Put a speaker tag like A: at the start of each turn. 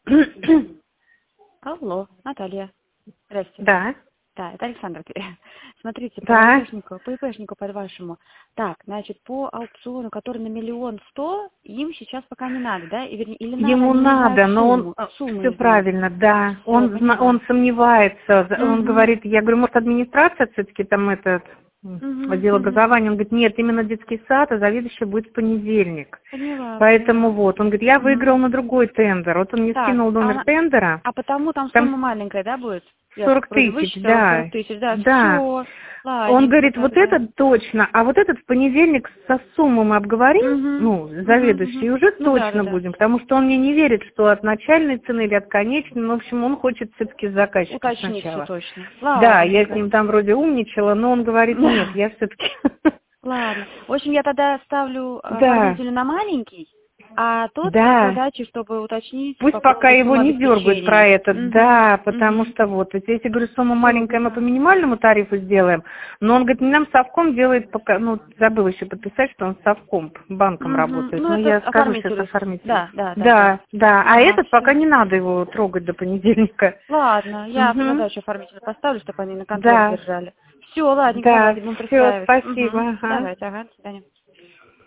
A: Алло, Наталья. Здрасте.
B: Да.
A: Да, это Александр. Смотрите,
B: Да.
A: по ИПшнику под вашему. Так, значит, по аукциону, который на 1 100 000, им сейчас пока не надо, да? Или надо,
B: Ему
A: они не знают
B: надо, но он
A: сумму
B: все
A: не знают.
B: правильно, да.
A: Всё, я поняла.
B: Он сомневается. Он
A: Мгм.
B: говорит, я говорю, может, администрация все-таки там отдел образования. Он говорит, нет, именно детский сад, а заведующий будет в понедельник.
A: Поняла.
B: Поэтому вот, он говорит, я
A: Мгм.
B: выиграл на другой тендер. Вот он мне
A: Так,
B: скинул номер тендера.
A: а потому там
B: Там
A: сумма маленькая, да, будет? Я
B: 40
A: вроде
B: тысяч,
A: высчитала
B: да.
A: 40 000, да,
B: Да.
A: все.
B: Он
A: Ладненько
B: говорит, вот
A: тогда.
B: этот точно, а вот этот в понедельник со суммой мы обговорим, заведующий, и уже
A: Ну да,
B: точно будем, потому что он мне не верит, что от начальной цены или от конечной, ну, в общем, он хочет все-таки с заказчиком
A: Уточнить все
B: сначала.
A: точно.
B: Да, я с
A: Ладненько.
B: ним там вроде умничала, но он говорит, нет, я все-таки...
A: Ладно. В общем, я тогда ставлю
B: Да,
A: оформителю на маленький, а тот с
B: да.
A: задачей, чтобы уточнить
B: Пусть
A: по
B: пока
A: поводу
B: его
A: суммы
B: не дергают про
A: обеспечения.
B: это, да, потому что вот, если, говорю, сумма
A: Все,
B: маленькая, мы по
A: поняла.
B: минимальному тарифу сделаем, но он говорит, нам совком делает, пока, ну, забыл еще подписать, что он совком, банком работает,
A: Ну,
B: но
A: это
B: я скажу сейчас
A: оформителю.
B: оформителю.
A: Да, да, да, да.
B: Да, да, а
A: Ага,
B: этот
A: все.
B: пока не надо его трогать до понедельника.
A: Ладно, я
B: Угу.
A: задачу оформителю поставлю, чтобы они на контроле
B: Да,
A: держали. Все, ладненько,
B: да,
A: давайте будем
B: все,
A: пристраивать.
B: спасибо, ага.
A: Давайте, ага, до свидания.